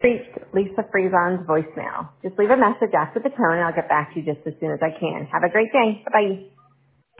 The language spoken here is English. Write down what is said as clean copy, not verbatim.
Reached Lisa Frieson's voicemail. Just leave a message after the tone and I'll get back to you just as soon as I can. Have a great day. Bye-bye.